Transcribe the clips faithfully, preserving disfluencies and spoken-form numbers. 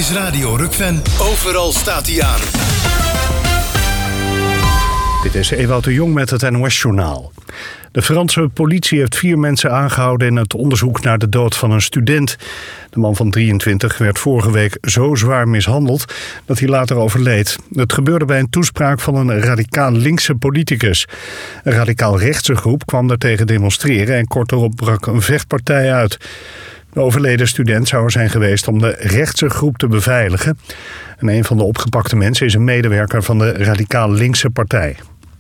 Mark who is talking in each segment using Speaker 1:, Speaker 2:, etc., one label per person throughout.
Speaker 1: is Radio Rukven. Overal staat hij aan.
Speaker 2: Dit is Ewout de Jong met het N O S-journaal. De Franse politie heeft vier mensen aangehouden in het onderzoek naar de dood van een student. De man van drieëntwintig werd vorige week zo zwaar mishandeld dat hij later overleed. Het gebeurde bij een toespraak van een radicaal linkse politicus. Een radicaal rechtse groep kwam daartegen demonstreren en kort daarop brak een vechtpartij uit. De overleden student zou er zijn geweest om de rechtse groep te beveiligen. En een van de opgepakte mensen is een medewerker van de radicaal linkse partij.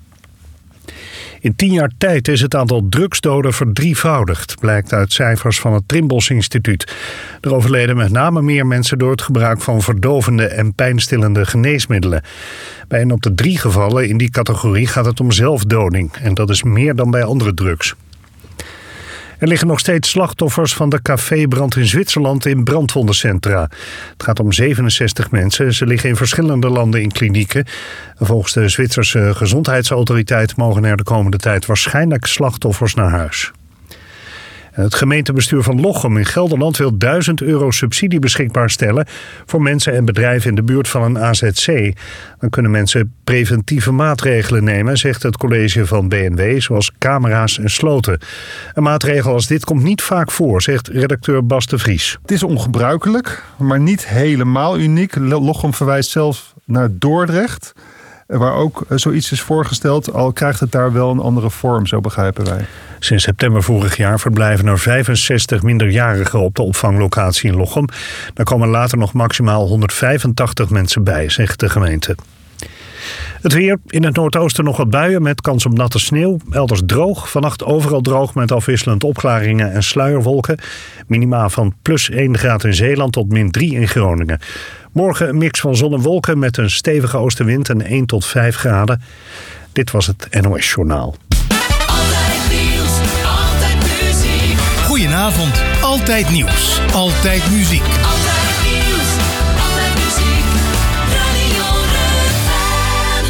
Speaker 2: In tien jaar tijd is het aantal drugsdoden verdrievoudigd, blijkt uit cijfers van het Trimbos Instituut. Er overleden met name meer mensen door het gebruik van verdovende en pijnstillende geneesmiddelen. Bij een op de drie gevallen in die categorie gaat het om zelfdoding en dat is meer dan bij andere drugs. Er liggen nog steeds slachtoffers van de cafébrand in Zwitserland in brandwondencentra. Het gaat om zevenenzestig mensen. Ze liggen in verschillende landen in klinieken. Volgens de Zwitserse gezondheidsautoriteit mogen er de komende tijd waarschijnlijk slachtoffers naar huis. Het gemeentebestuur van Lochem in Gelderland wil duizend euro subsidie beschikbaar stellen voor mensen en bedrijven in de buurt van een A Z C. Dan kunnen mensen preventieve maatregelen nemen, zegt het college van B N W, zoals camera's en sloten. Een maatregel als dit komt niet vaak voor, zegt redacteur Bas de Vries.
Speaker 3: Het is ongebruikelijk, maar niet helemaal uniek. Lochem verwijst zelf naar Dordrecht, waar ook zoiets is voorgesteld, al krijgt het daar wel een andere vorm, zo begrijpen wij.
Speaker 2: Sinds september vorig jaar verblijven er vijfenzestig minderjarigen op de opvanglocatie in Lochem. Daar komen later nog maximaal honderdvijfentachtig mensen bij, zegt de gemeente. Het weer, in het noordoosten nog wat buien met kans op natte sneeuw. Elders droog, vannacht overal droog met afwisselend opklaringen en sluierwolken. Minima van plus één graad in Zeeland tot min drie in Groningen. Morgen een mix van zon en wolken met een stevige oostenwind en één tot vijf graden. Dit was het N O S-journaal.
Speaker 1: Altijd nieuws, altijd muziek. Goedenavond, altijd nieuws, altijd muziek. Altijd nieuws, altijd muziek. Radio Rukven.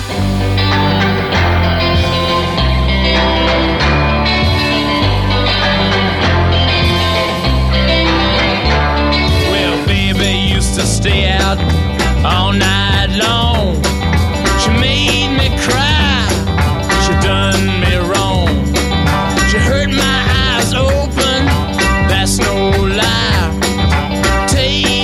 Speaker 4: Well, baby used to stay out all night long. She made me cry, she done me wrong. She hurt my eyes open, that's no lie. Take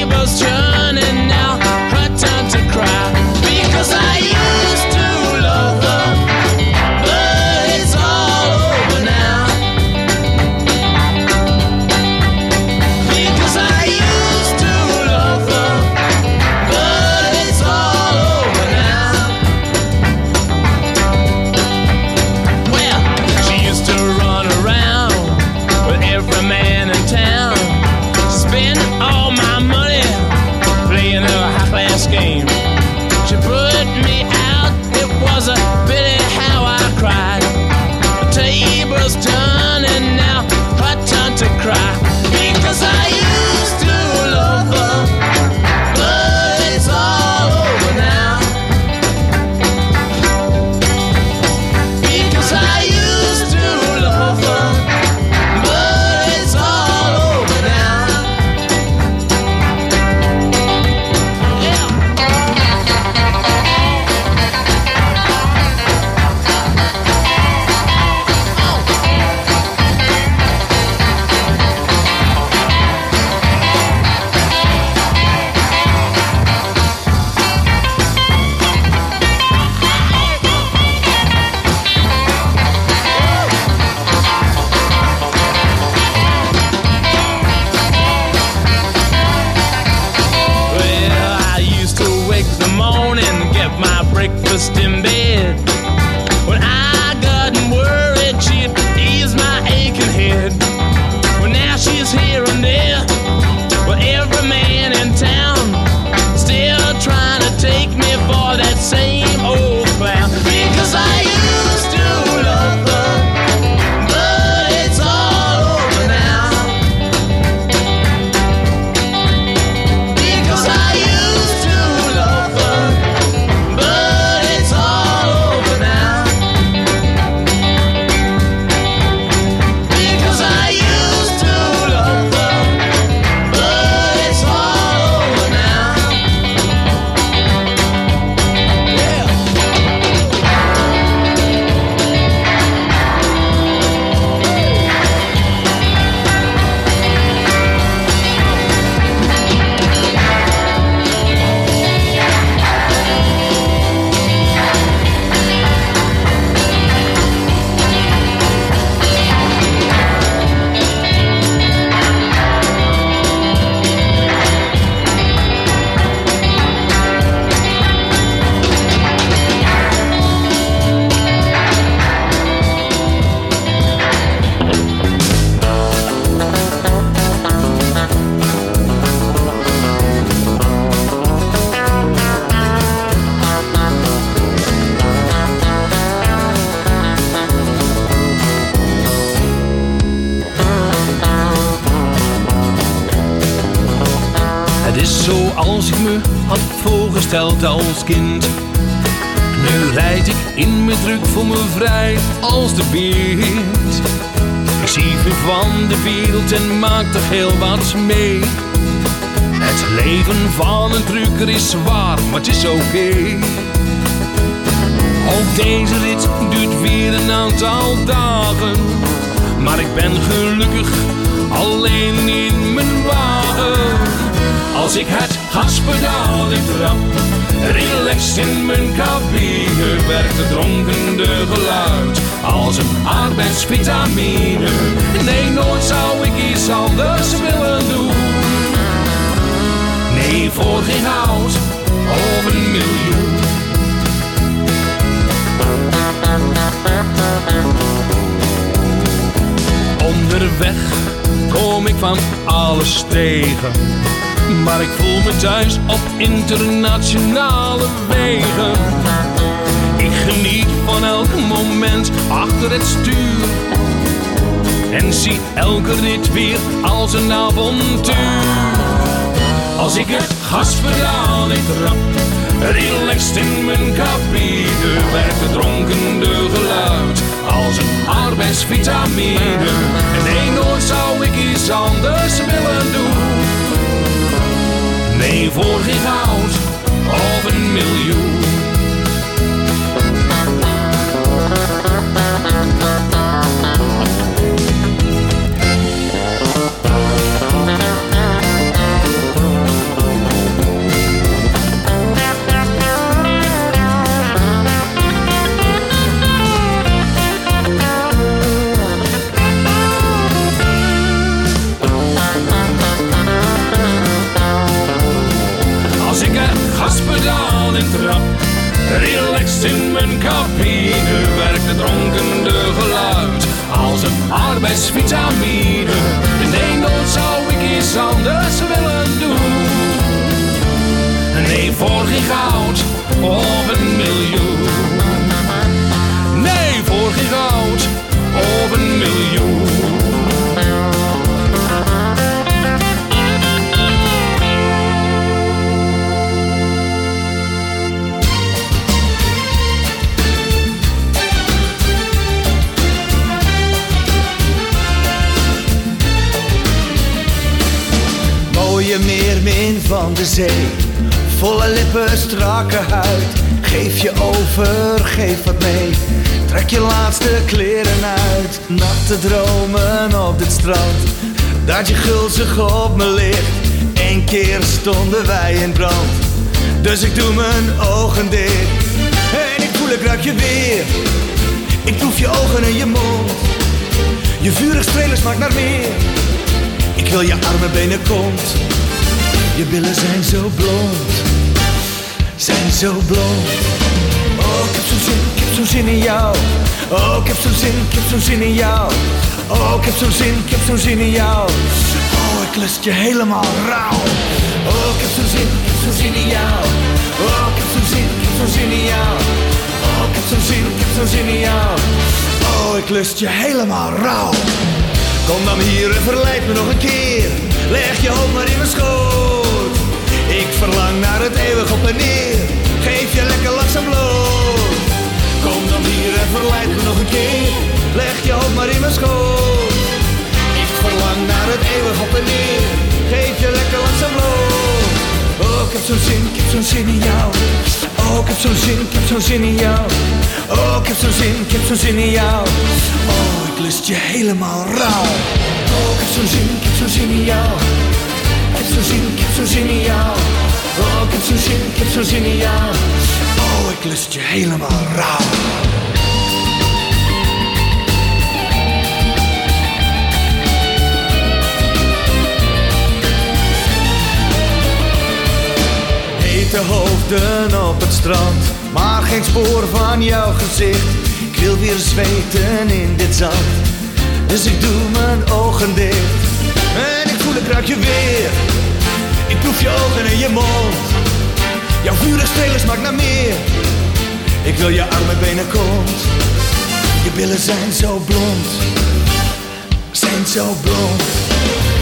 Speaker 5: is zoals ik me had voorgesteld als kind. Nu rijd ik in mijn druk voor me vrij als de wind. Ik zie veel van de wereld en maak er heel wat mee. Het leven van een trucker is zwaar, maar het is oké. Okay. Ook deze rit duurt weer een aantal dagen. Maar ik ben gelukkig alleen in mijn wagen. Als ik het gaspedaal in trap, relaxed in mijn cabine, werkt het dronkende geluid als een arbeidsvitamine. Nee, nooit zou ik iets anders willen doen. Nee, voor geen goud of een miljoen. Onderweg kom ik van alles tegen, maar ik voel me thuis op internationale wegen. Ik geniet van elk moment achter het stuur en zie elke rit weer als een avontuur. Als ik het gaspedaal in trap, relaxed in mijn cabine, werkt het dronkende geluid als een arbeidsvitamine. Nee, nooit zou ik iets anders willen doen. Nee, voor geen goud of een miljoen. Gaspedaal in trap, relaxed in mijn cabine, werkt het dronkende geluid als een arbeidsvitamine. Nee, nooit zou ik iets anders willen doen. Nee, voor geen goud of een miljoen. Nee, voor geen goud of een miljoen.
Speaker 6: Je meermin van de zee, volle lippen, strakke huid. Geef je over, geef wat mee, trek je laatste kleren uit. Nachten dromen op dit strand, dat je gulzig op me ligt. Eén keer stonden wij in brand, dus ik doe mijn ogen dicht. En ik voel, ik ruik je weer, ik proef je ogen en je mond. Je vurig strelen smaakt naar meer, ik wil je arme benen kont. Je billen zijn zo blond, zijn zo blond. Oh, ik heb zo'n zin, ik heb zo'n zin in jou. Oh, ik heb zo'n zin, ik heb zo'n zin in jou. Oh, ik heb zo'n zin, ik heb zo'n zin in jou. Oh, ik lust je helemaal rauw. Oh, ik heb zo'n zin, ik heb zo'n zin in jou. Oh, ik heb zo'n zin, ik heb zo'n zin in jou. Oh, ik heb zo'n zin, ik heb zo'n zin in jou. Oh, ik lust je helemaal rauw. Kom dan hier en verleid me nog een keer. Leg je hoofd maar in mijn schoot. Ik verlang naar het eeuwig op en neer. Geef je lekker langzaam bloot. Kom dan hier en verleid me nog een keer. Leg je hoofd maar in mijn schoot. Ik verlang naar het eeuwig op en neer. Geef je lekker langzaam bloot. Oh, ik heb zo'n zin, ik heb zo'n zin in jou. Oh, ik heb zo'n zin, ik heb zo'n zin in jou. Oh, ik heb zo'n zin, ik heb zo'n zin in jou. Oh, ik lust je helemaal rauw. Oh, ik heb zo'n zin, ik heb zo'n zin in jou. Ik heb zo'n zin, ik heb zo'n zin in jou. Oh, ik heb zo'n zin, ik heb zo'n zin in jou. Oh, ik lust je helemaal rauw. Hete hoofden op het strand, maar geen spoor van jouw gezicht. Ik wil weer zweten in dit zand, dus ik doe mijn ogen dicht. En ik voel, ik ruik je weer, ik proef je ogen en je mond. Jouw vurig strelen smaakt naar meer, ik wil je arme benen kont. Je billen zijn zo blond, zijn zo blond.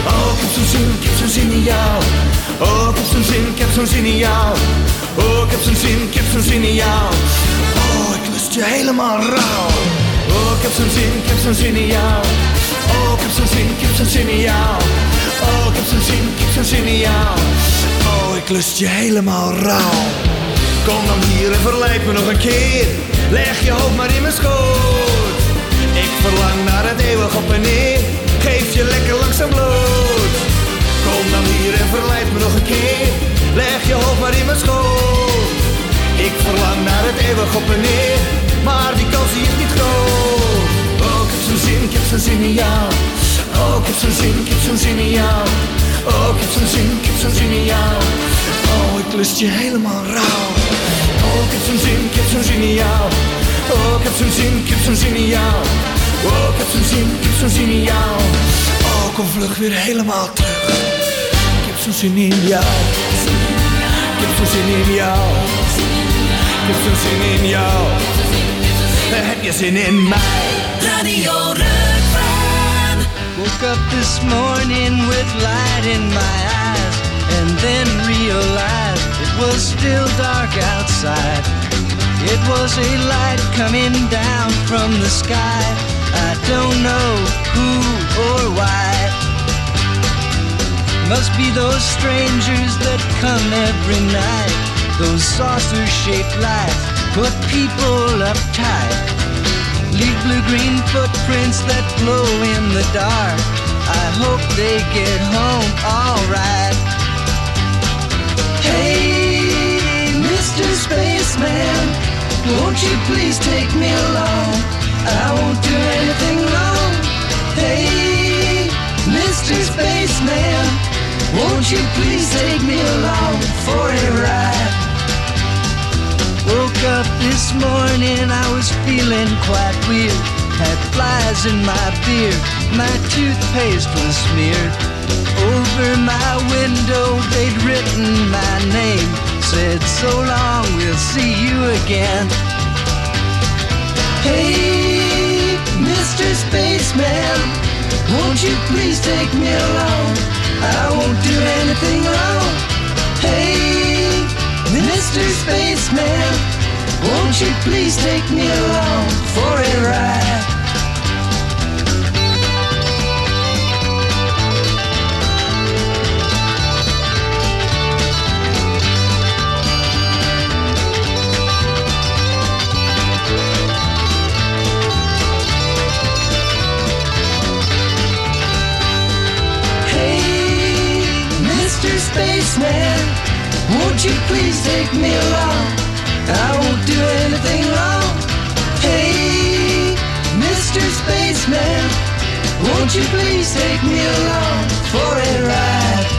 Speaker 6: Oh, ik heb zo'n zin, ik heb zo'n zin in jou. Oh, ik heb zo'n zin, ik heb zo'n zin in jou. Oh, ik heb zo'n zin, ik heb zo'n zin in jou. Oh, ik lust je helemaal rauw. Oh, ik heb zo'n zin, ik heb zo'n zin in jou. Oh, ik heb zo'n zin, ik heb zo'n zin in jou. Oh, ik heb zo'n zin, ik heb zo'n zin in jou. Oh, ik lust je helemaal rauw. Kom dan hier en verleid me nog een keer. Leg je hoofd maar in mijn schoot. Ik verlang naar het eeuwig op en neer. Geef je lekker langzaam bloot. Kom dan hier en verleid me nog een keer. Leg je hoofd maar in mijn schoot. Ik verlang naar het eeuwig op en neer. Maar die kans die is niet groot. Oh, ik heb zo'n zin, ik heb zo'n zin in jou. Oh, ik heb zo'n zin, ik heb zo'n zin in jou. Oh, ik heb zo'n zin, ik heb zo'n zin in jou. Oh, ik lust je helemaal rauw. Oh, ik heb zo'n zin, ik heb zo'n zin in jou. Oh, ik heb zo'n zin, ik heb zo'n zin in jou. Oh, ik heb zo'n zin, ik heb zo'n zin in jou. Oh, kom vlug weer helemaal terug. Ik heb zo'n zin in jou. Ik heb zo'n zin in jou. Ik heb zo'n zin in jou. Heb je zin in mij?
Speaker 7: Radio Rukvan.
Speaker 8: Woke up this morning with light in my eyes, and then realized it was still dark outside. It was a light coming down from the sky. I don't know who or why. Must be those strangers that come every night. Those saucer-shaped lights put people uptight. Leave blue-green footprints that glow in the dark. I hope they get home alright. Hey, Mister Spaceman, won't you please take me along? I won't do anything wrong. Hey, Mister Spaceman, won't you please take me along for a ride? Woke up this morning, I was feeling quite weird. Had flies in my beard, my toothpaste was smeared. Over my window they'd written my name. Said, so long, we'll see you again. Hey, Mister Spaceman, won't you please take me along? I won't do anything wrong. Hey, Mister Spaceman, won't you please take me along for a ride? Spaceman, won't you please take me along? I won't do anything wrong. Hey, Mister Spaceman, won't you please take me along for a ride?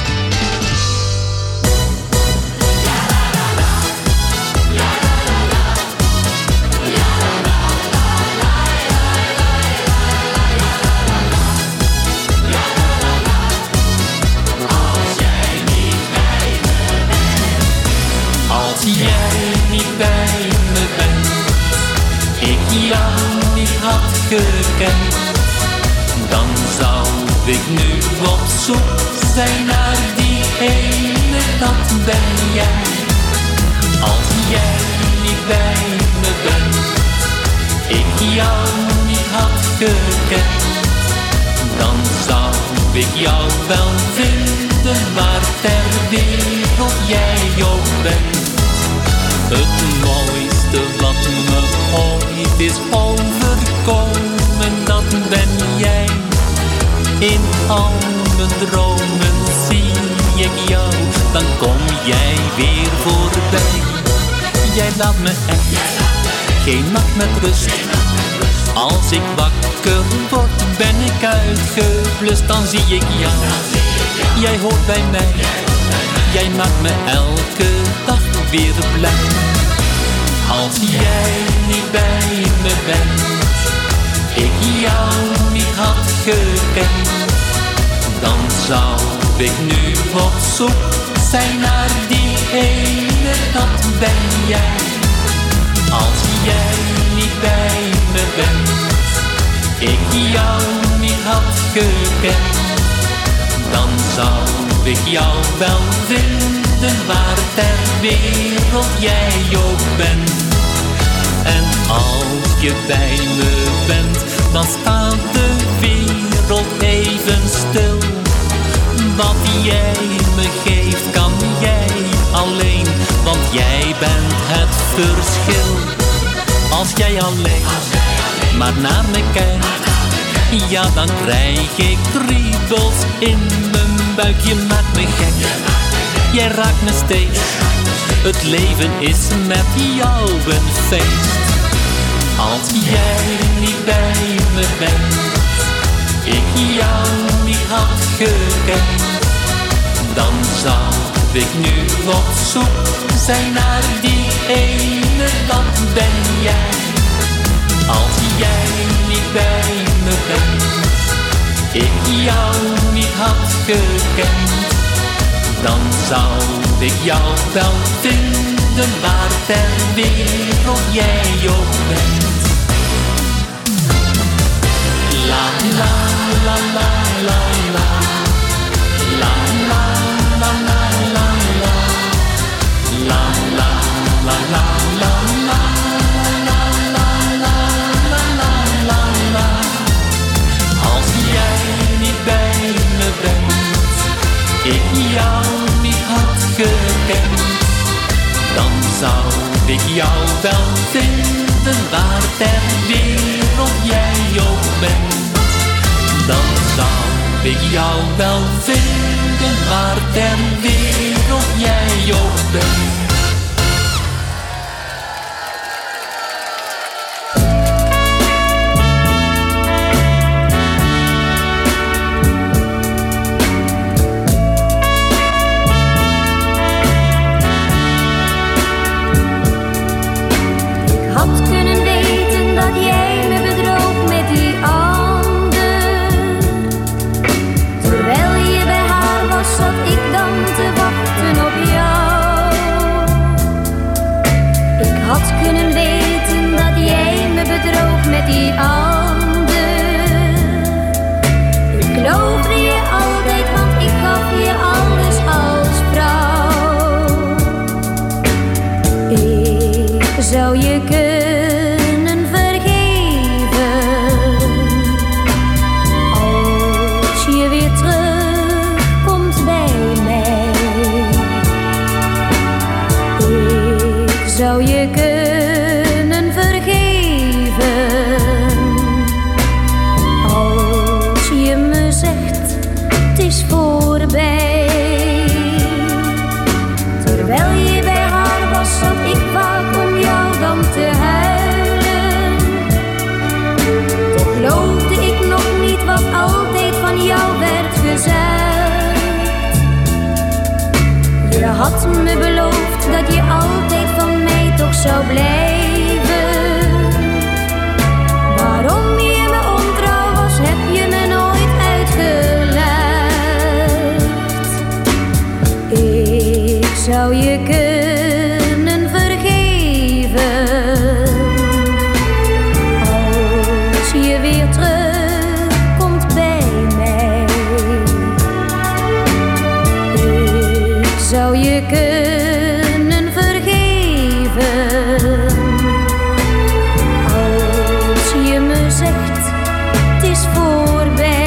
Speaker 9: Als jij niet bij me bent, ik jou niet had gekend, dan zou ik nu op zoek zijn naar die ene, dat ben jij. Als jij niet bij me bent, ik jou niet had gekend, dan zou ik jou wel vinden waar ter wereld jij ook bent. Het mooiste wat me ooit is overkomen, dat ben jij. In al mijn dromen zie ik jou, dan kom jij weer voorbij. Jij laat me echt geen nacht met rust. Als ik wakker word, ben ik uitgeblust. Dan zie ik jou, jij hoort bij mij. Jij maakt me elke dag weer blij. Als jij niet bij me bent, ik jou niet had gekend, dan zou ik nu op zoek zijn naar die ene, dat ben jij. Als jij niet bij me bent, ik jou niet had gekend, dan zou ik jou wel vinden waar ter wereld jij ook bent. En als je bij me bent, dan staat de wereld even stil. Wat jij me geeft kan jij alleen, want jij bent het verschil. Als jij alleen maar naar me kijkt, ja dan krijg ik kriebels in mijn buik. Je maakt me gek, jij raakt me steeds. Het leven is met jou een feest. Als jij niet bij me bent, ik jou niet had gekend, dan zou ik nu op zoek zijn naar die ene, dat ben jij. Als jij niet bij me bent, ik jou niet had gekend, dan zou ik jou wel vinden waar ter wereld jij ook bent. La la la la la la, la la la la la la, la la la la la la, la la la la la la. Als jij niet bij me bent, ik jou niet had gekend, dan zou ik jou wel vinden waar ter wereld jij ook bent. Dan zou ik jou wel vinden waar ter wereld jij ook bent.
Speaker 10: Die ander. Ik geloofde je altijd, want ik gaf je alles als vrouw. Ik zou je kunnen vergeven als je weer terugkomt bij mij. Ik zou je kunnen vergeven als je me zegt het is voorbij. Terwijl je bij haar was, zat ik vaak om jou dan te huilen. Toch geloofde ik nog niet wat altijd van jou werd gezegd. Je had me beloofd dat je altijd van mij toch zou blijven. Waarom je me ontrouw was, heb je me nooit uitgelegd. Ik zou je kunnen vergeven als je weer terugkomt bij mij. Ik zou je kunnen vergeven als je me zegt het is voorbij.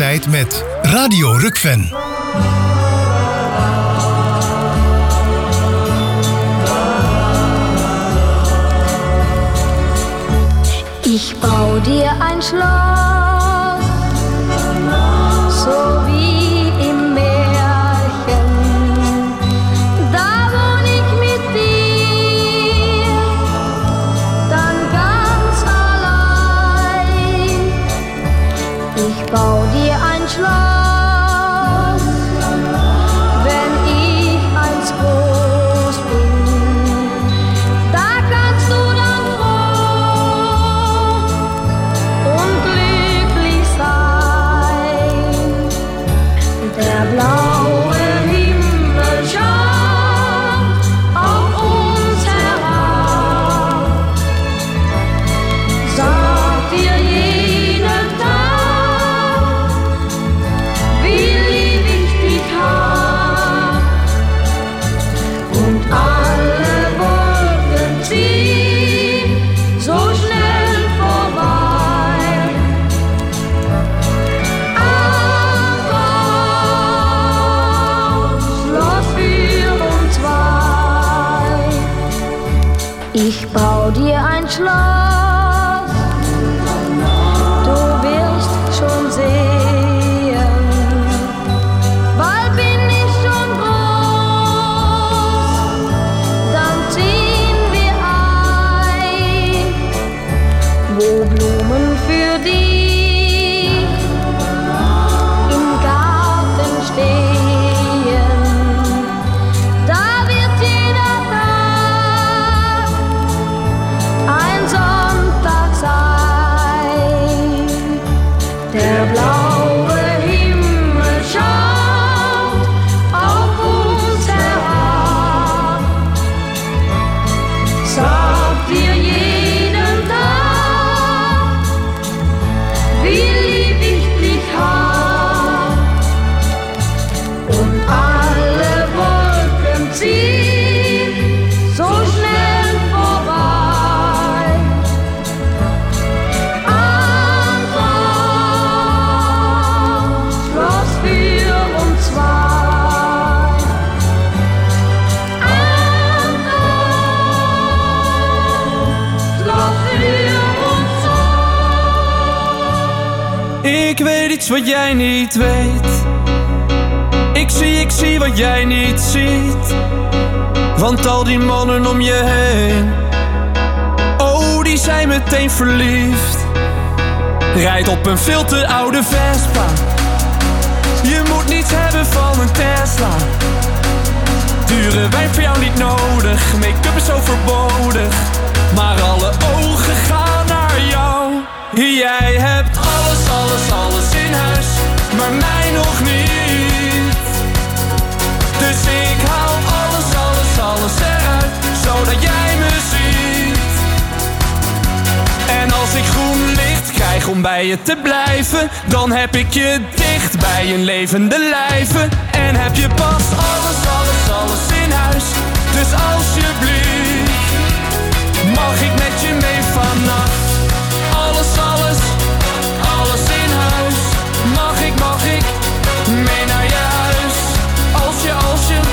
Speaker 1: altijd met Radio Rukven.
Speaker 10: Ich bau dir ein Schloss, so wie im Märchen. Da wohn ich mit dir, dann ganz allein. Ich bau dir ein Schloss, wenn ich eins groß bin. Da kannst du dann froh und glücklich sein. Der blaue Himmel schaut auf uns herab. Sagt dir jeden Tag, wie lieb ich dich hab. Und alle Wolken ziehen so schnell vorbei. Am Schloss für uns zwei. Ich bau dir ein Schloss, du wirst schon sehen. Bald bin ich schon groß, dann ziehen wir ein, wo Blumen für dich im Garten stehen. Da wird jeder Tag ein Sonntag sein. Der blaue Himmel schaut auf uns herab. Sagt dir jeden Tag, wie lieb ich dich hab. Und alle Wolken ziehen so schnell vorbei. Am Schloss für uns zwei. Am Schloss für ons twee.
Speaker 11: Ik weet iets wat jij niet weet. Ik zie, ik zie wat jij niet ziet. Want al die mannen om je heen, oh, die zijn meteen verliefd. Rijdt op een veel te oude Vespa. Je moet niets hebben van een Tesla. Dure wijn voor jou niet nodig. Make-up is overbodig. Maar alle ogen gaan naar jou. Jij hebt alles, alles, alles in huis, maar mij nog niet. Dus ik haal alles, alles, alles eruit, zodat jij me ziet. En als ik groen licht krijg om bij je te blijven, dan heb ik je dicht bij een levende lijve. En heb je pas alles, alles, alles in huis. Dus alsjeblieft, mag ik met je mee vannacht? Alles, alles, alles in huis. Mag ik, mag ik mee naar je huis? Als je, als je,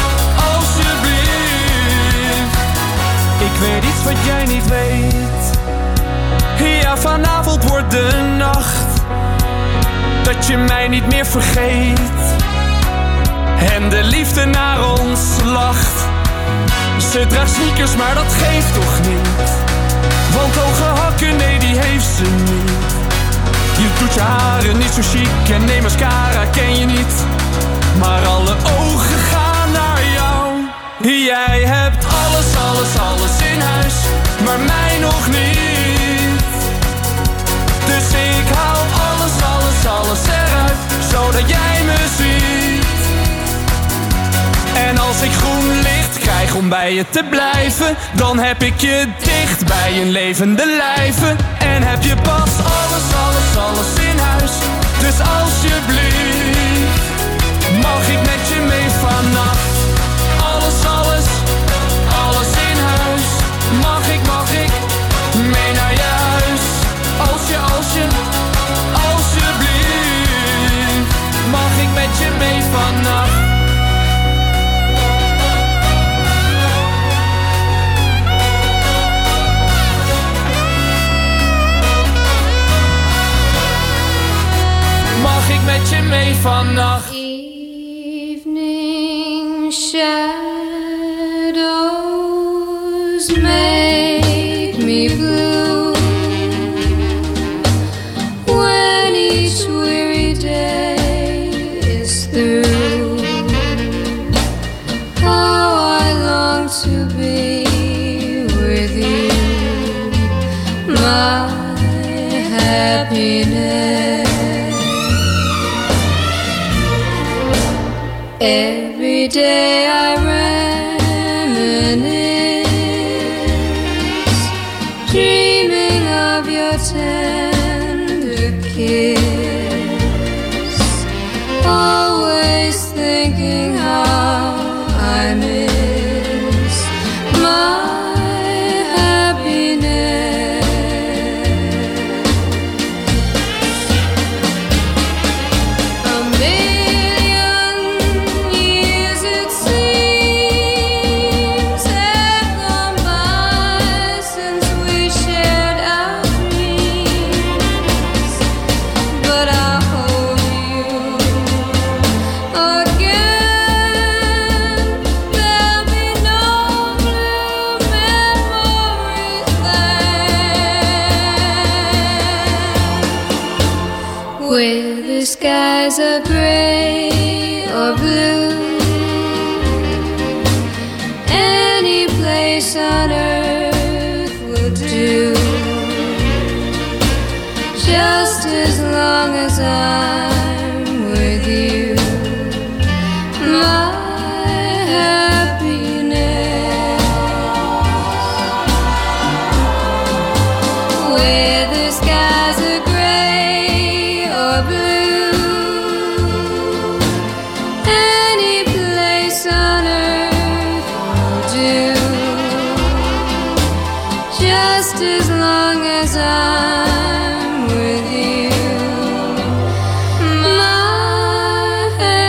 Speaker 11: alsjeblieft. Ik weet iets wat jij niet weet. Ja, vanavond wordt de nacht dat je mij niet meer vergeet. En de liefde naar ons lacht. Ze draagt sneakers, maar dat geeft toch niet. Want hoge hakken, nee, die heeft ze niet. Je doet je haren niet zo chic en nee, mascara ken je niet. Maar alle ogen gaan naar jou. Jij hebt alles, alles, alles in huis, maar mij nog niet. Dus ik haal alles, alles, alles eruit, zodat jij me ziet. En als ik groen licht krijg om bij je te blijven, dan heb ik je dicht bij een levende lijve. En heb je pas alles, alles, alles in huis. Dus alsjeblieft, mag ik met je mee vannacht? Alles, alles, alles in huis. Mag ik, mag ik mee naar je huis? Als je, als je, alsjeblieft.
Speaker 10: shadows make me blue when each weary day is through. Oh, I long to be with you, my happiness. Every day I reminisce, dreaming of your tender kiss, always thinking how I miss my happiness. A million years it seems have gone by since we shared our dreams, but I'll hold you again. There'll be no blue memories then, where the skies are gray or blue. Any place on earth will do, just as long as I'm with you, my happiness. Where the skies are gray or blue, any place on earth will do, just as long as I'm with you, my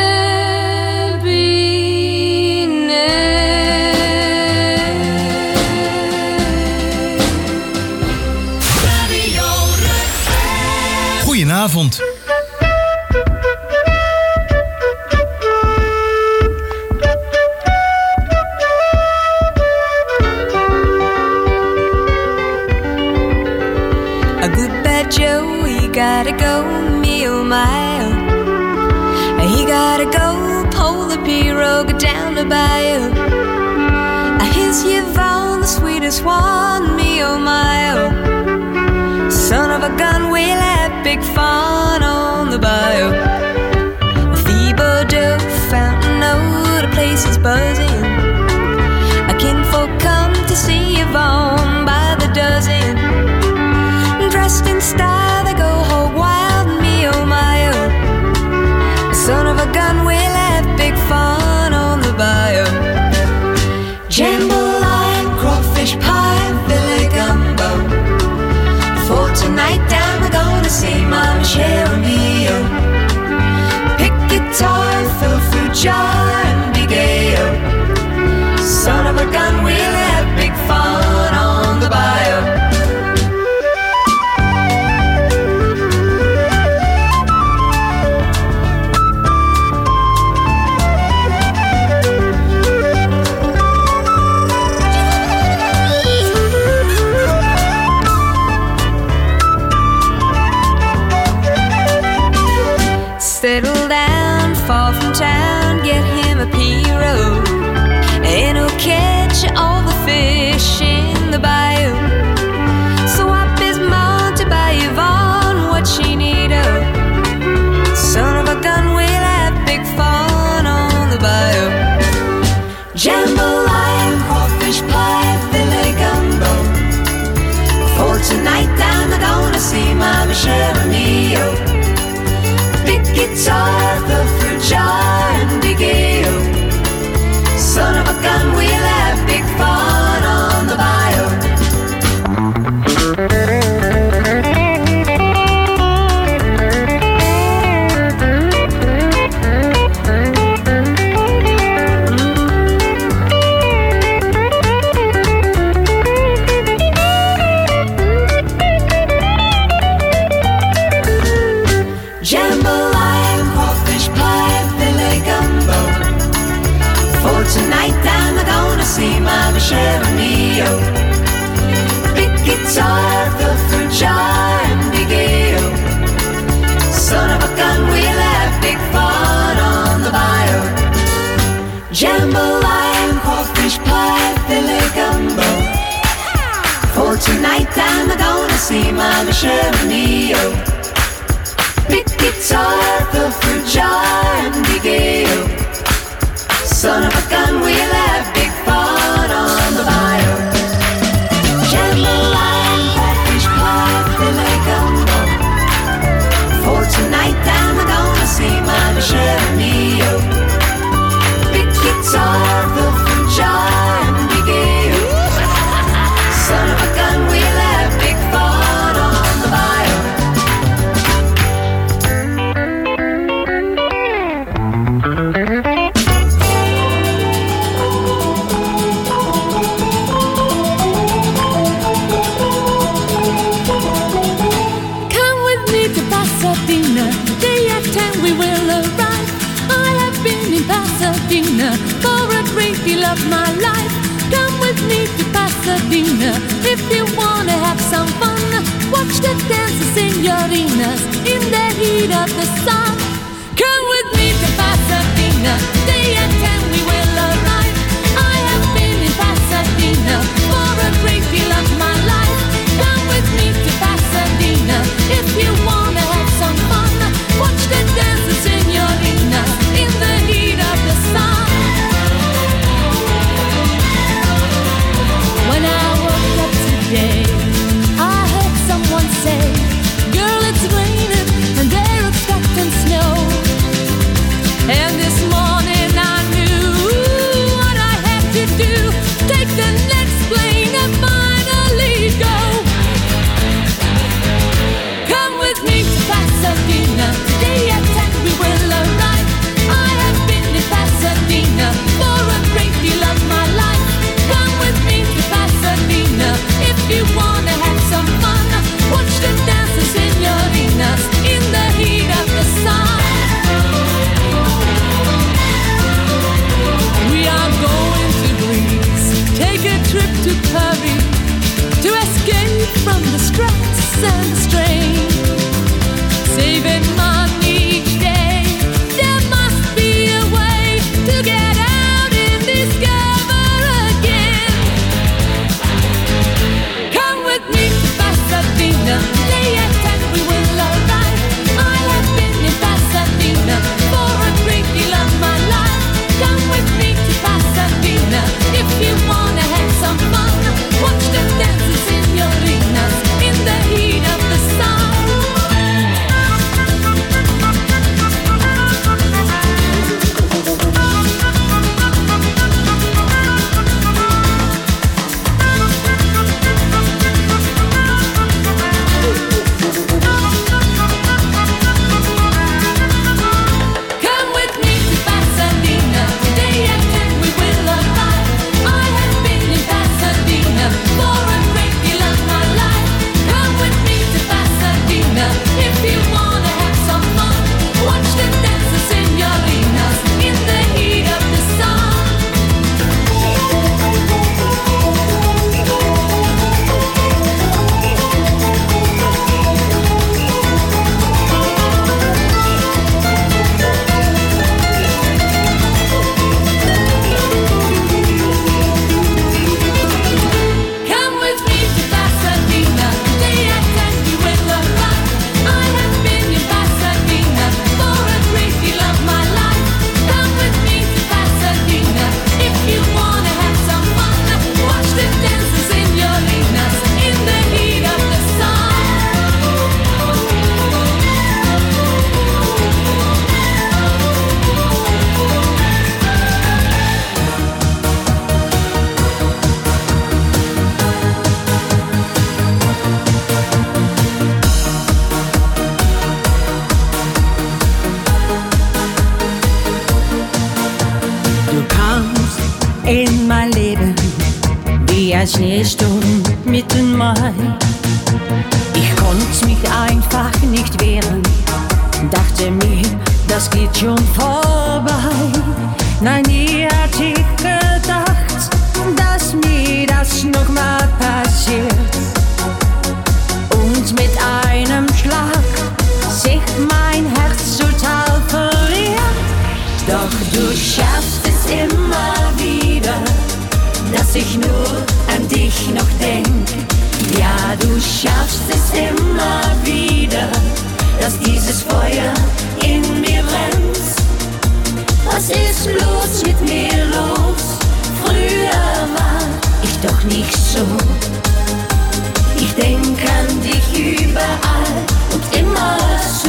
Speaker 10: happiness.
Speaker 1: Goedenavond.
Speaker 12: A good bad Joe, he gotta go, me oh my oh. He gotta go, pull the pirogue down the bayou. Here's Yvonne, the sweetest one, me oh my oh. Son of a gun, we'll have big fun on the bayou. Thibodeau, Fountain Road, the place is buzzing. A kinfolk come to see Yvonne by the dozen. Dressed in style, they go hog wild, me oh my oh. Son of a gun, we'll have big fun on the bayou. Jambalaya, crawfish pie, filet gumbo. For tonight down, we're gonna see Mama Cheramio. Pick guitar, fill fruit jar, and be gay-o. Son of a gun, we'll have big fun on the bayou. Settle down, far from town, get him a pirogue, and he'll catch all the fish in the bayou. Swap his mount to buy Yvonne what she need of. Son of a gun, we'll have big fun on the bayou. Jambalaya, crawfish pie, filet gumbo. For tonight down, we're gonna see Mama Cheramio. Big guitar, the fruit jar, and big ale. Son of a gun, we'll have
Speaker 8: tonight I'm gonna see my Michelle Neo. Big guitar, filled for jar and big ale. Son of a gun, we'll have big fun on the bayou. Jambalaya and crawfish pie, filet gumbo. For tonight I'm gonna see my Michelle Neo. Big guitar, filled for jar and big ale. Son of a gun, we'll have big fun on the bayou. Jambalaya and crawfish pie, filet gumbo. For tonight I'm gonna see my Michelle Neo. Big guitar, filled for jar and big ale. Son of a gun, we'll have big fun on the bayou.
Speaker 10: Come with me to Pasadena. Day at ten we will arrive. I have been in Pasadena for a great deal of my life. Come with me to Pasadena if you wanna have some fun. Watch the dancing señoritas in the heat of the sun. Come with me to Pasadena. Day at ten we will arrive. I have been in Pasadena for a great deal of my life. Come with me to Pasadena if you wanna have some fun. Watch the dancing señoritas in the heat of the sun. When I woke up today, I heard someone say, girl, it's raining and they're expecting snow. And this morning I knew what I had to do. Take the next plane and finally go. Come with me to Pasadena. Today at ten we will arrive. I have been in Pasadena for a great deal of my life. Come with me to Pasadena if you wanna have some fun. Watch the dancing señoritas in the heat of the sun. We are going to Greece, take a trip to Paris, to escape from the stress and the strain. Saving money each day, there must be a way to get out and discover again. Come with me to Pasadena, lay at ten we will arrive. I have been in Pasadena for a great deal of my life. Come with me to Pasadena if you wanna have some fun. Watch the dancing señoritas in the heat of the sun. Come with me to Pasadena. Today at ten we will arrive. I have been in Pasadena for a great deal of my life. Come with me to Pasadena if you wanna have some fun. Watch the dancing señoritas in the heat of the sun. Come with me to Pasadena. Day at ten we will arrive. I have been in Pasadena for a great deal of my life. Come with me to Pasadena if you wanna have some fun. Watch the dancing señoritas in the heat of the sun.
Speaker 13: Du kamst in mein Leben wie ein Schneesturm mitten Mai. Ich konnte mich einfach nicht wehren, dachte mir, das geht schon vorbei. Nein, nie hatte ich Doch du schaffst es immer wieder, dass ich nur an dich noch denk. Ja, du schaffst es immer wieder, dass dieses Feuer in mir brennt. Was ist bloß mit mir los? Früher war ich doch nicht so. Ich denk an dich überall und immer zu.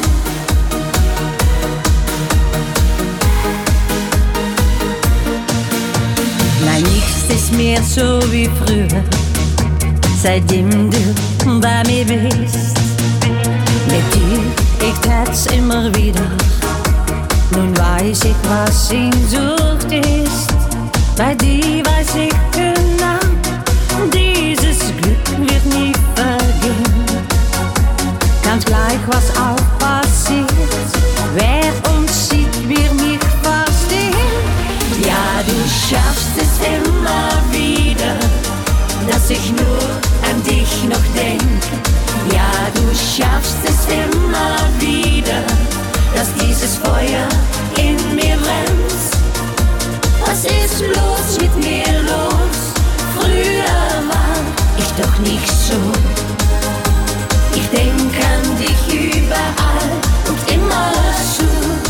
Speaker 13: Nein, nichts ist mehr so wie früher, seitdem du bei mir bist. Mit dir, ich tät's immer wieder. Nun weiß ich, was Sehnsucht ist. Bei dir weiß ich genau, dieses Glück wird nie vergehen. Ganz gleich, was auch passiert, wer uns sieht, wird mich verstehen. Ja, du schaffst es immer wieder, dass ich nur an dich noch denk. Ja, du schaffst es immer wieder, dass dieses Feuer in mir brennt. Was ist bloß mit mir los? Früher war ich doch nicht so. Ich denk an dich überall und immer zu.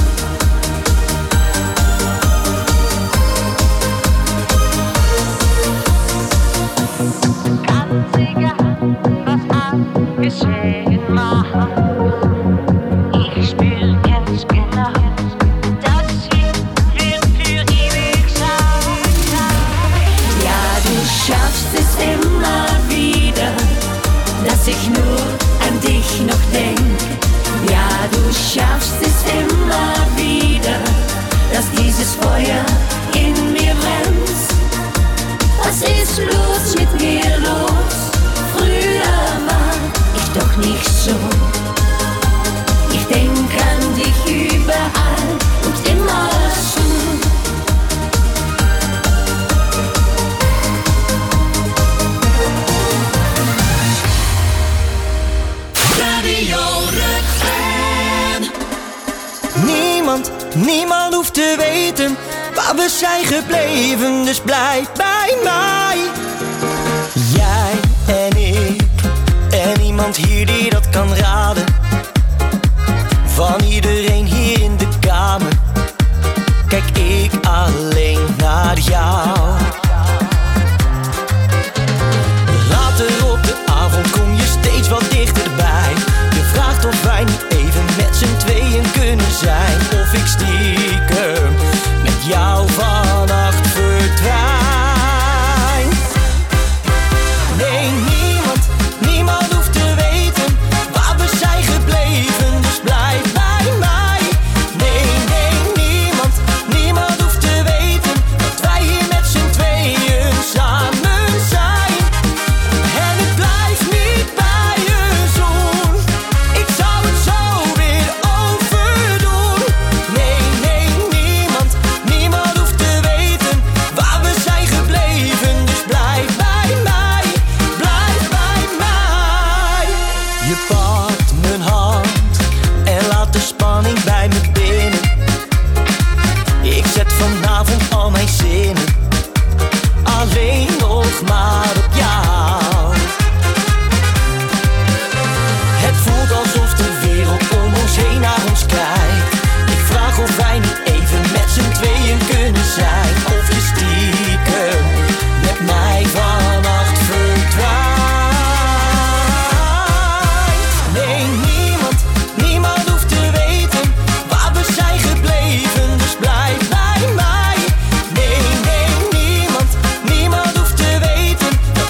Speaker 13: Ganz egal, was angeschehen war, ich spür ganz genau, das hier wird für ewig sein. Ja, du schaffst es immer wieder, dass ich nur an dich noch denk. Ja, du schaffst es immer wieder, dass dieses Feuer in mir brennt. Was ist bloß mit mir los? Früher war ich doch nicht so. Ich denk an dich überall und immer zu.
Speaker 6: Radio Rukven. Niemand, niemand hoeft te weten waar we zijn gebleven, dus blijf bij mij. Jij en ik en iemand hier die dat kan raden. Van iedereen hier in de kamer kijk ik alleen naar jou. Later op de avond kom je steeds wat dichterbij. Je vraagt of wij niet even met z'n tweeën kunnen zijn. Of ik stiekem met jou vannacht verdwijn. Nee, niemand, niemand hoeft te weten waar we zijn gebleven, dus blijf bij mij. Nee, nee, niemand, niemand hoeft te weten dat wij hier met z'n tweeën samen zijn. En ik blijf niet bij je zoen, ik zou het zo weer overdoen. Nee, nee, niemand, niemand hoeft te weten waar we zijn gebleven, dus blijf bij mij, blijf bij mij. Je pakt mijn hand en laat de spanning bij me binnen. Ik zet vanavond al mijn zinnen alleen nog maar op jou. Het voelt alsof de wereld om ons heen naar ons kijkt. Ik vraag of wij niet even met z'n tweeën kunnen zijn. Of je stiekem met mij vannacht verdwijnt. Nee, niemand, niemand hoeft te weten waar we zijn gebleven, dus blijf bij mij. Nee, nee, niemand, niemand hoeft te weten dat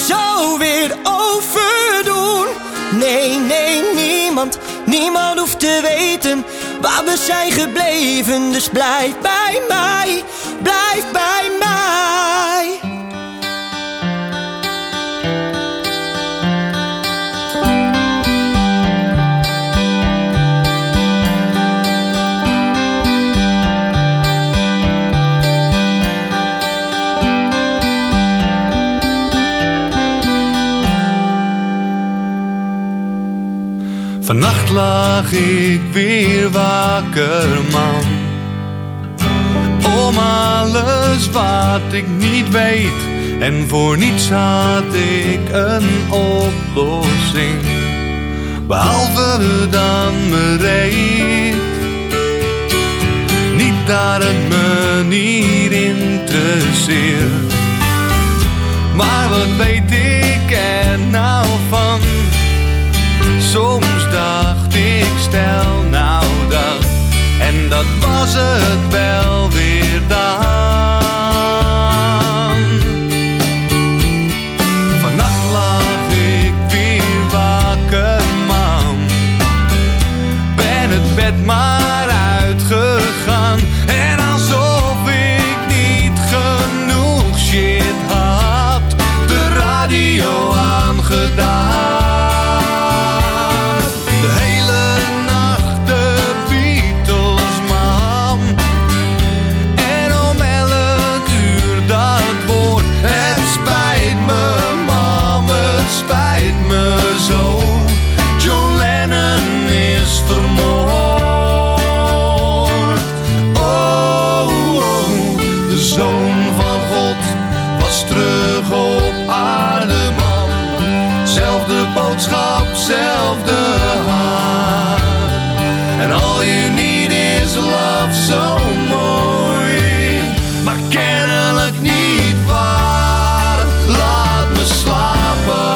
Speaker 14: zou weer overdoen. Nee, nee, niemand, niemand hoeft te weten waar we zijn gebleven. Dus blijf bij mij, blijf bij mij.
Speaker 15: Vannacht lag ik weer wakker, man, om alles wat ik niet weet. En voor niets had ik een oplossing, behalve dan me reed. Niet dat het me niet interesseert, maar wat weet ik er nou van? Soms dacht ik, stel nou dat, en dat was het wel weer dan. Vannacht lag ik weer wakker, man, ben het bed maar uitgegaan. En alsof ik niet genoeg shit had, de radio aangedaan. John Lennon is vermoord. Oh, oh, de Zoon van God was terug op aarde, man. Zelfde boodschap, zelfde hart. En all you need is love, zo mooi, maar kennelijk niet waar. Laat me slapen.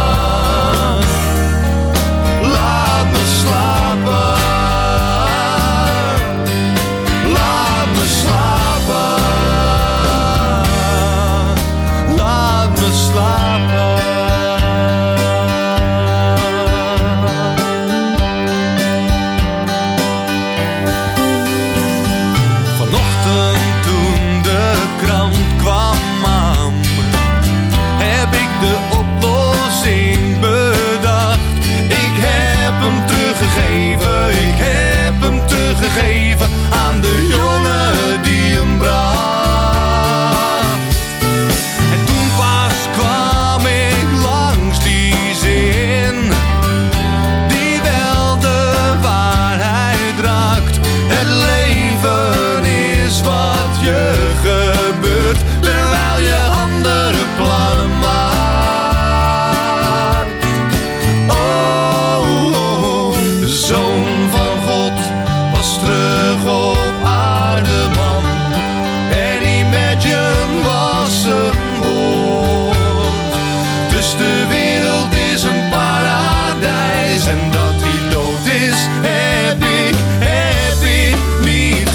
Speaker 15: Gegeven aan de jongen die hem bracht. En toen pas kwam ik langs die zin, die wel de waarheid raakt. Het leven is wat je gebeurt, terwijl je andere plannen maakt. Oh, oh, de Zoon van God terug op aarde, man. En Imagine was een woord. Dus de wereld is een paradijs. En dat hij dood is, heb ik, heb ik niet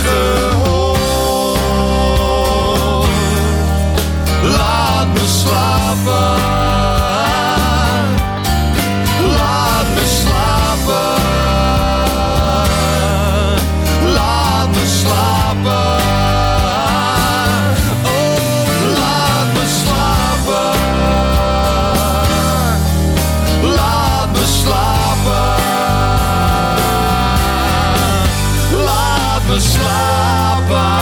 Speaker 15: gehoord. Laat me slapen. Laat me slapen. Slapen. Oh, laat me slapen. Laat me slapen. Laat me slapen.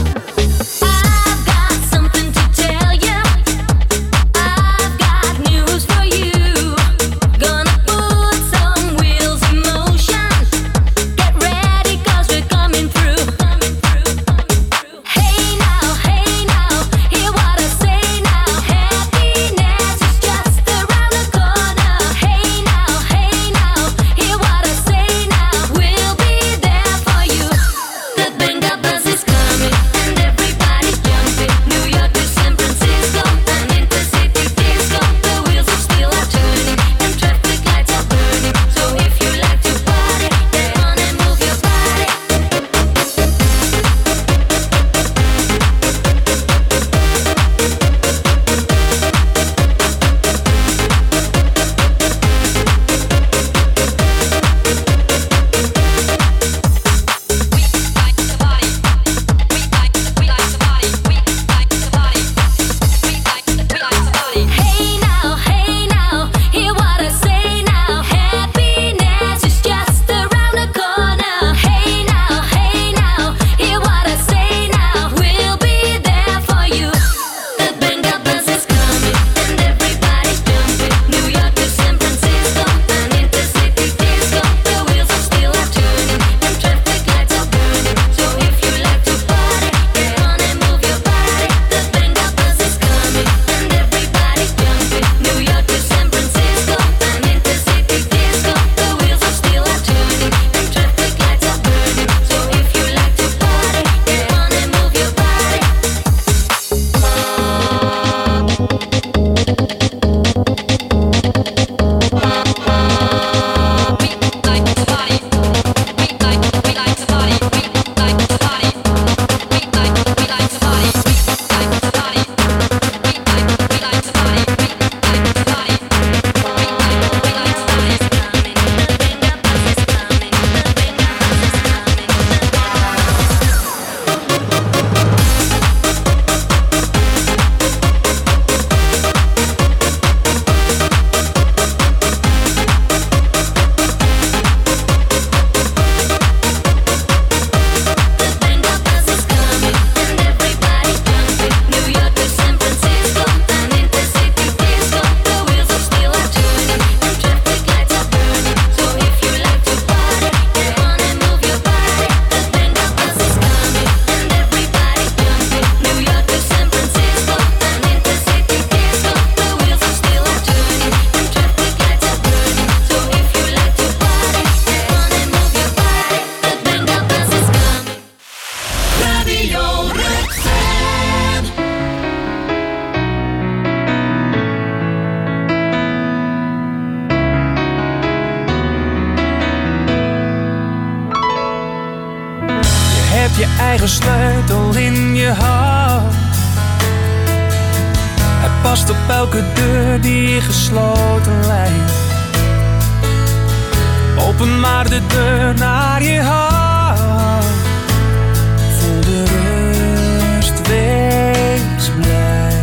Speaker 10: I've got something to tell you. I've got news.
Speaker 11: heb je eigen sleutel in je hand. Hij past op elke deur die gesloten lijkt. Open maar de deur naar je hart. Voel de rust, wees blij.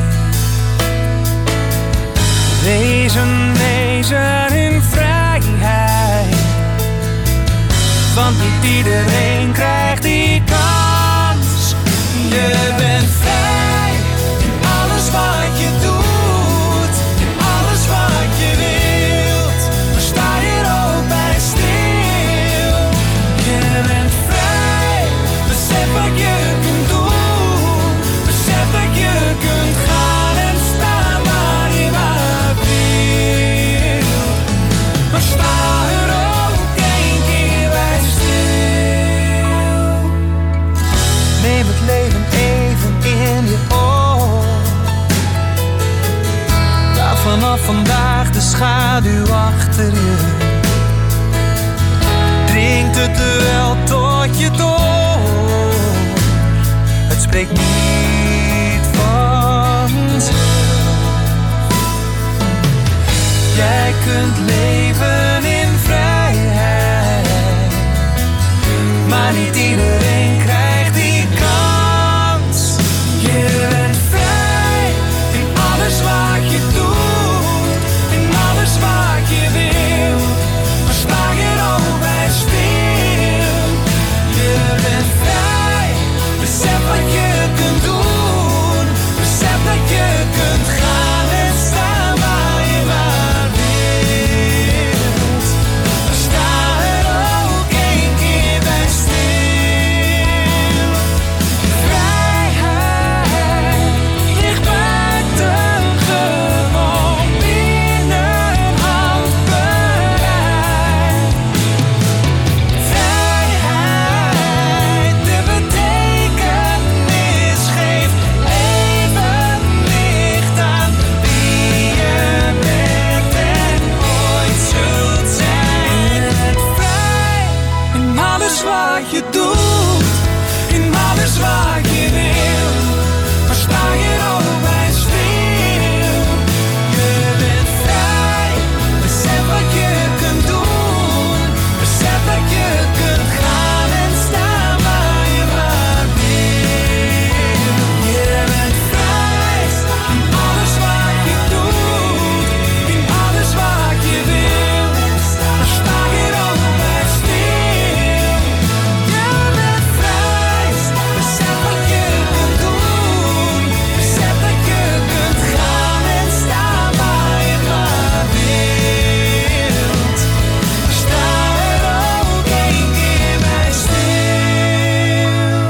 Speaker 11: Wezen, wezen in vrijheid. Want niet iedereen krijgt die kans. Je bent vrij in alles wat je doet, in alles wat je wilt. Maar sta je er ook bij stil. Je bent vrij, besef wat je kunt doen. Besef dat je kunt gaan en staan waar je maar wil. Maar sta er ook een keer bij stil. Neem het leven even in je oor. Laat vanaf vandaag de schaduw achter je. Dringt het wel tot je door. Het spreekt niet vanzelf. Jij kunt leven in vrijheid. Maar niet iedereen krijgt die kans. Je bent vrij in alles wat je doet, in alles wat je wil. Maar sta je er ook bij stil. Je bent vrij, besef wat je kunt doen. Besef dat je kunt gaan en staan waar je maar wilt. Maar sta er ook een keer bij stil. Vrijheid ligt buitengewoon binnen handbereik. Vrijheid, de betekenis geeft even licht aan wie je bent en ooit zult zijn. Vrij in alles wat je doet, in alles wat je wil. Maar sta je er ook bij stil. Je bent vrij, besef wat je kunt doen. Besef dat je kunt gaan en staan waar je maar wil. Je bent vrij in alles wat je doet, in alles wat je wil. Maar sta je er ook bij stil. Je bent vrij, besef wat je kunt doen. Besef dat je kunt gaan en staan waar je maar wilt. Maar sta er ook een keer bij stil.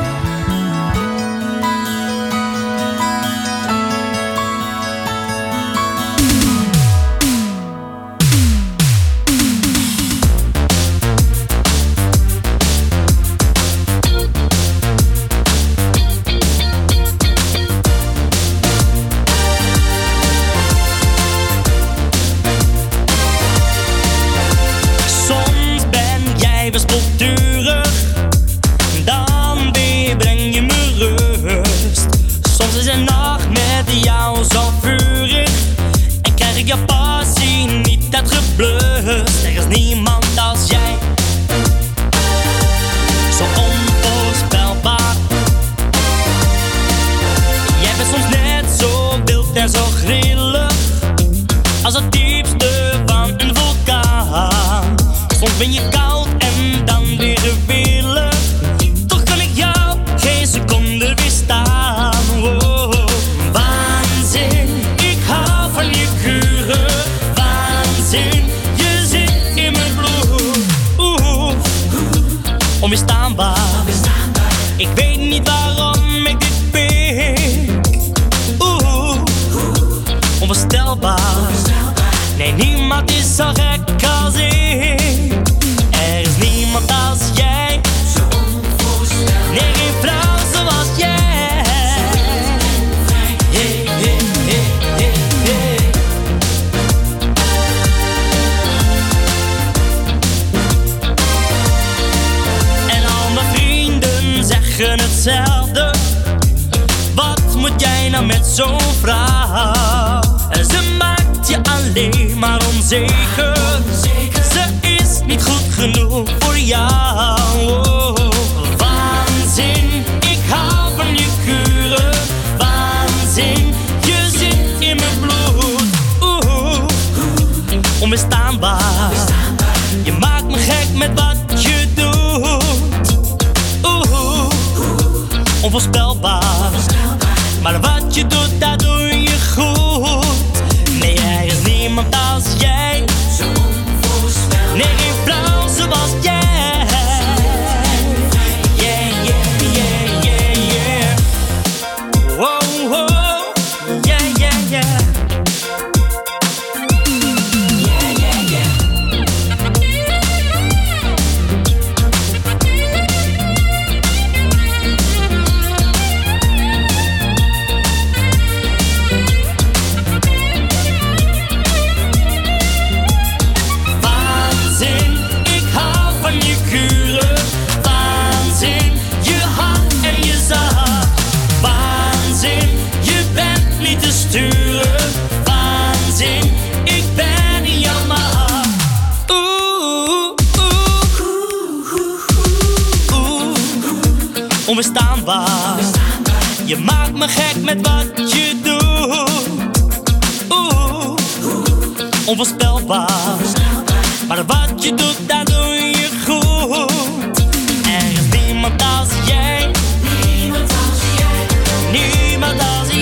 Speaker 16: Soms ben jij wispelturig, dan weer breng je me rust. Soms is een nacht met jou zo vurig en krijg ik jouw passie niet uitgeblust. Er is niemand als jij, zo onvoorspelbaar. Jij bent soms net zo wild en zo grillig als het diepste van een vulkaan. Soms ben je koud en dan weer gewillig. Toch kan ik jou geen seconde weerstaan. Wow. Waanzin, ik hou van je kuren. Waanzin, je zit in mijn bloed. Oeh, onweerstaanbaar. Ik weet niet waarom ik dit pik. Oeh, onvoorstelbaar. Nee, niemand is zo gek als ik. Er is niemand als jij. Nee, geen vrouw zoals jij. Hey, hey, hey, hey, hey. En al mijn vrienden zeggen hetzelfde. Wat moet jij nou met zo'n vrouw? Ze maakt je alleen maar onzeker. Ze is niet goed genoeg voor jou. Waanzin, ik hou van je kuren. Waanzin, je zit in mijn bloed. Oeh, onweerstaanbaar. Je maakt me gek met wat je doet. Oeh, onvoorspelbaar. Maar wat je doet, dat doe je goed. Nee, er is niemand als jij. Nee, geen vrouw zoals jij. Yeah, yeah, yeah, yeah, yeah. Wow, wow, yeah, yeah, yeah. Yeah, yeah, yeah. Waanzin, ik hou van je kuren. Waanzin, je hart en je zacht. Waanzin, je bent niet te sturen. Waanzin, ik ben in jouw macht. Oeh, oeh, oeh, onweerstaanbaar. Je maakt me gek met wat je doet. Oeh, onvoorspelbaar. Maar wat je doet, dat doe je goed. Er is niemand als jij. Niemand als jij. Niemand als jij.